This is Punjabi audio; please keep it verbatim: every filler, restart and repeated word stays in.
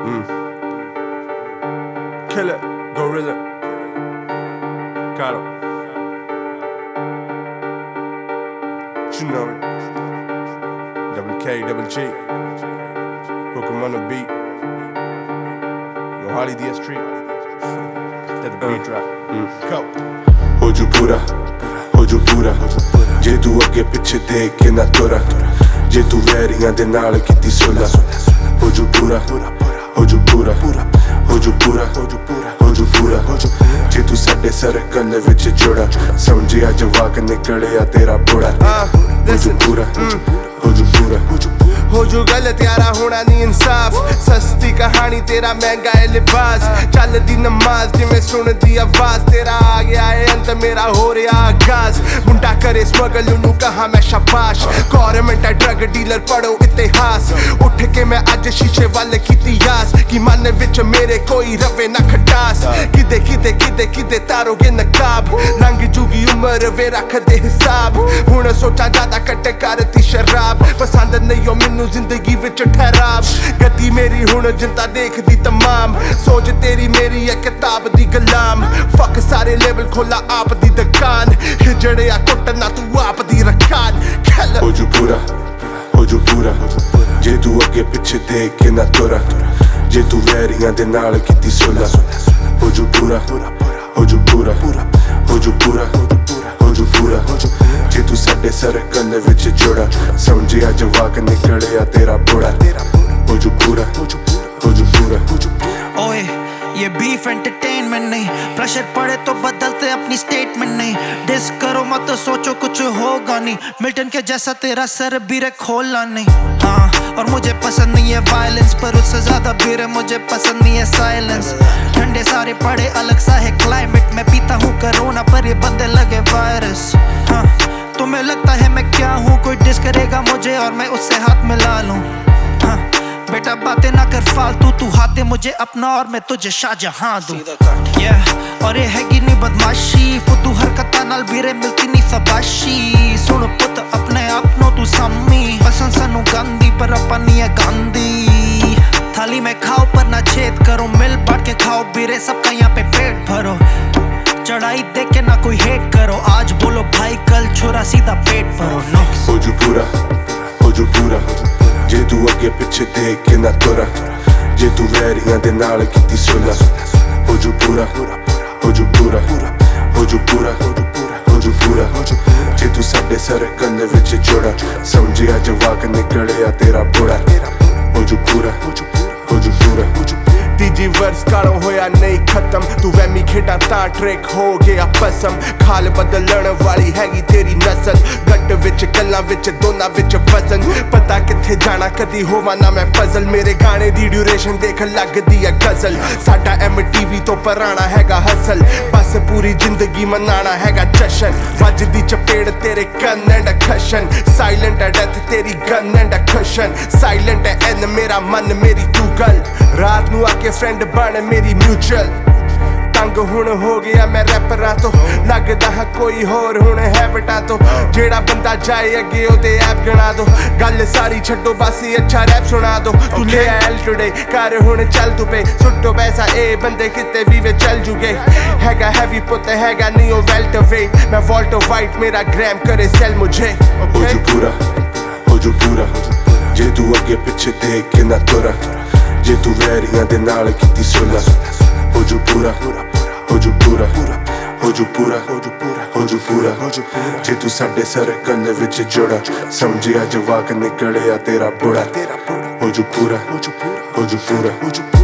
Mm. Killer, Gorilla, Caro. You know it. Double K, double G. Hook 'em on the beat. Mohali D S Street. Let the beat drop. Mm. Go. ਹੋ ਜੂ ਪੂਰਾ ਹੋ ਜੂ ਪੂਰਾ ਜੇ ਤੂੰ ਅੱਗੇ ਪਿੱਛੇ ਦੇਖ ਕੇ ਨਾ ਤੁਰਾ ਜੇ ਤੂੰ ਵੈਰੀਆਂ ਦੇ ਨਾਲ ਕੀਤੀ ਸੁਲਾ ਹੋ ਜੂ ਪੂਰਾ ਹੋ ਜੂ ਪੂਰਾ ਹੋ ਜੂ ਪੂਰਾ ਹੋ ਜੂ ਪੂਰਾ ਜੇ ਤੂੰ ਸਾਡੇ ਸਰਕਲ ਵਿੱਚ ਜੁੜਾ ਸਮਝਿਆ ਜਵਾਕ ਨਿਕਲਿਆ ਤੇਰਾ ਬੁੜਾ ਹੋ ਜੂ ਪੂਰਾ ਹੋ ਜੂ ਪੂਰਾ ਹੋ ਜੂ ਗਲਤ ਯਾਰਾ ਹੋਣਾ ਨੀ ਇਨਸਾਫ ਸਸਤੀ ਕਹਾਣੀ ਤੇਰਾ ਮਹਿੰਗਾ ਹੈ ਲਿਬਾਸ ਚੱਲਦੀ ਨਮਾਜ਼ ਜਿਵੇਂ ਸੁਣਦੀ ਆਵਾਜ਼ ਤੇਰਾ ਆ ਗਿਆ ਏ ਅੰਤ ਮੇਰਾ ਹੋ ਰਿਹਾ ਆਗਾਜ਼ ਮੁੰਡਾ ਕਰੇ ਸਮਗਲ ਨੂੰ ਕਹਾ ਮੈਂ ਸ਼ਾਬਾਸ਼ ਗੌਰਮੈਂਟ ਹੈ ਡਰਗ ਡੀਲਰ ਪੜੋ ਇਤਿਹਾਸ ਉੱਠ ਕੇ ਮੈਂ ਅੱਜ ਸ਼ੀਸ਼ੇ ਵੱਲ ਕੀਤੀ ਯਾਸ ਕਿ ਮਨ ਵਿੱਚ ਮੇਰੇ ਕੋਈ ਰਵੇ ਨਾ ਖਟਾਸ ਕਿਤੇ ਕਿਤੇ ਕਿਤੇ ਕਿਤੇ ਤਾਰੋਗੇ ਨਕਾਬ ਲੰਘ ਜੂਗੀ ਉਮਰ ਵੇ ਰੱਖਦੇ ਹਿਸਾਬ ਹੁਣ ਸੋਚਾਂ ਜ਼ਿਆਦਾ ਕੱਟ ਕਰਤੀ ਸ਼ਰਾਬ ਪਸੰਦ ਨਹੀਂ ਓ ਮੈਨੂੰ ਜ਼ਿੰਦਗੀ ਵਿੱਚ ਠਹਿਰਾਵ ਗਤੀ ਮੇਰੀ ਹੁਣ ਜਿੰਦਾ ਦੇਖਦੀ ਤਮਾਮ ਸੋਚ ਤੇਰੀ ਮੇਰੀ ਹੈ ਕਿਤਾਬ ਦੀ ਗੁਲਾਮ ਫੱਕ ਸਾਰੇ ਲੇਬਲ ਖੋਲਾ ਆਪ ਦੀ ਦੁਕਾਨ ਹਿਜੜਿਆ ਕੁੱਟਣਾ ਤੂੰ ਆਪ ਦੀ ਰਕਾਨ ਹੋ ਜੂ ਪੂਰਾ ਹੋ ਜੂ ਪੂਰਾ ਜੇ ਤੂੰ ਅੱਗੇ ਪਿੱਛੇ ਦੇਖ ਕੇ ਨਾ ਤੁਰਾ ਜੇ ਤੂੰ ਵੈਰੀਆਂ ਦੇ ਨਾਲ ਕੀਤੀ ਸੁਲਾ ਹੋ ਜੂ ਪੂਰਾ ਹੋ ਜੂ ਪੂਰਾ ਹੋ ਜੂ ਪੂਰਾ ਹੋ ਜੂ ਪੂਰਾ ਜੇ ਤੂੰ ਸਾਡੇ ਸਰਕਲ ਵਿੱਚ ਜੁੜਾ ਸਮਝਿਆ ਜਵਾਕ ਨਿਕਲਿਆ ਤੇਰਾ ਬੁੜਾ ਹੋ ਜੂ ਪੂਰਾ ਹੋ ਜੂ ਪੂਰਾ ओए ये बीफ एंटरटेनमेंट नहीं प्रेशर पड़े तो बदलते अपनी स्टेटमेंट नहीं डिस करो मत सोचो कुछ होगा नहीं मिल्टन के जैसा तेरा सर बीरे खोलना नहीं हाँ और मुझे पसंद नहीं है वायलेंस पर उससे ज्यादा बीरे मुझे पसंद नहीं है साइलेंस ठंडे सारे पड़े अलग सा है क्लाइमेट मैं पीता हूँ कोरोना पर ये बंदे लगे वायरस हाँ तुम्हें लगता है मैं क्या हूँ कोई डिस करेगा मुझे और मैं उससे हाथ मिला लूँ हाँ बेटा बातें ना कर फालतू तू हाथे मुझे अपना और मैं तुझे शाहजहां दूं yeah और ये हैगी नहीं बदमाशी फुद्दू हरकतां नाल बीरे मिलती नहीं शाबाशी सुन पुत अपने आप नो तू सामी पसंद सानू गांधी पर अपन नहीं है गांधी थाली में खाओ पर ना छेद करो मिल बांट के खाओ बीरे सबका यहाँ पे पेट भरो चढ़ाई देख के ना कोई हेट करो आज बोलो भाई कल छोरा सीधा पेट भरो नो हो जू पूरा हो जू पूरा ਜੇ ਤੂੰ ਅੱਗੇ ਪਿੱਛੇ ਦੇਖ ਕੇ ਨਾ ਤੁਰਾ ਜੇ ਤੂੰ ਵੈਰੀਆਂ ਦੇ ਨਾਲ ਕੀਤੀ ਸੁਲਾ ਹੋ ਜੂ ਪੂਰਾ ਹੋ ਜੂ ਪੂਰਾ ਹੋ ਜੂ ਪੂਰਾ ਹੋ ਜੂ ਪੂਰਾ ਜੇ ਤੂੰ ਸਾਡੇ ਸਰਕਲ ਵਿੱਚ ਜੁੜਾ ਸਮਝਿਆ ਜਵਾਕ ਨਿਕਲਿਆ ਤੇਰਾ ਬੁੜਾ ਹੋ ਜੂ ਪੂਰਾ ਹੋ ਜੂ ਪੂਰਾ ਤੀਜੀ ਵਰਸ ਕਾਲੋਂ ਹੋਇਆ ਨਹੀਂ ਖਤਮ ਤੂੰ ਵਹਿਮੀ ਖੇਡਾਂ ਤਾਂ ਟ੍ਰੈਕ ਹੋ ਗਿਆ ਪਸਮ ਖਾਲ ਬਦਲਣ ਵਾਲੀ ਹੈਗੀ ਤੇਰੀ ਨਸਲ ਗੱਟ ਵਿੱਚ ਗੱਲਾਂ ਵਿੱਚ ਦੋਨਾਂ ਵਿੱਚ ਵਜ਼ਨ ਪਤਾ ਕਿੱਥੇ ਜਾਣਾ ਕਦੀ ਹੋਵਾਂ ਨਾ ਮੈਂ ਪਜ਼ਲ ਮੇਰੇ ਗਾਣੇ ਦੀ ਡਿਊਰੇਸ਼ਨ ਦੇਖ ਲੱਗਦੀ ਹੈ ਗਜ਼ਲ ਸਾਡਾ ਐਮ ਟੀ ਵੀ ਤੋਂ ਪਰਾਣਾ ਹੈਗਾ ਹਸਲ ਬਸ ਪੂਰੀ ਜ਼ਿੰਦਗੀ ਮਨਾਣਾ ਹੈਗਾ ਜਸ਼ਨ ਵੱਜਦੀ ਚਪੇੜ ਤੇਰੇ ਕੰਨ ਐਂਡ ਖਸ਼ਨ ਸਾਇਲੈਂਟ ਹੈ ਡੈਥ ਤੇਰੀ ਗਨ ਐਂਡ ਖਸ਼ਨ ਸਾਇਲੈਂਟ ਹੈ ਐਨ ਮੇਰਾ ਮਨ ਮੇਰੀ ਤੂੰ ਗੱਲ ਰਾਤ ਨੂੰ ਆ ਕੇ ਫਰੈਂਡ ਬਣ ਮੇਰੀ ਮਿਊਚੁਅਲ ਤੰਗ ਹੁਣ ਹੋ ਗਿਆ ਮੈਂ ਰੈਪਰਾਂ ਤੋਂ ਲੱਗਦਾ ਹੈ ਕੋਈ ਹੋਰ ਹੁਣ ਹੈਬਿਟਾਂ ਤੋਂ ਜਿਹੜਾ ਬੰਦਾ ਜਾਏ ਅੱਗੇ ਉਹਦੇ ਐਪ ਗਣਾ ਦੋ ਗੱਲ ਸਾਰੀ ਛੱਡੋ ਬਸ ਅੱਛਾ ਰੈਪ ਸੁਣਾ ਦੋ ਤੂੰ ਲੈ ਐਲ ਟੁਡੇ ਕਰ ਹੁਣ ਚੱਲ ਤੂੰ ਪੇ ਸੁੱਟੋ ਪੈਸਾ ਇਹ ਬੰਦੇ ਕਿਤੇ ਵੀ ਵੇ ਚੱਲ ਜੂਗੇ ਹੈਗਾ ਹੈਵੀ ਪੁੱਤ ਹੈਗਾ ਨਹੀਂ ਉਹ ਵੈਲਟ ਵੇਟ ਮੈਂ ਵੋਲਟ ਵਾਈਟ ਮੇਰਾ ਗ੍ਰਾਮ ਕਰੇ ਸੈਲ ਮੁਝੇ ਹੋ ਜੂ ਪੂਰਾ ਹੋ ਜੂ ਪੂਰਾ ਜੇ ਤੂੰ ਅੱਗੇ ਪਿੱਛੇ ਦੇਖ ਕੇ ਨਾ ਤੁਰਾ ਜੇ ਤੂੰ ਵੈਰੀਆਂ ਦੇ ਨਾਲ ਕੀਤੀ ਸੁਲਾ ਹੋ ਜੂ ਪੂਰਾ ਹੋ ਜੂ ਪੂਰਾ ਹੋ ਜੂ ਪੂਰਾ ਹੋ ਜੂ ਪੂਰਾ ਜੇ ਤੂੰ ਸਾਡੇ ਸਰਕਲ ਵਿੱਚ ਜੁੜਾ ਸਮਝਿਆ ਜਵਾਕ ਨਿਕਲਿਆ ਤੇਰਾ ਬੁੜਾ ਹੋ ਜੂ ਪੂਰਾ ਹੋ ਜੂ ਪੂਰਾ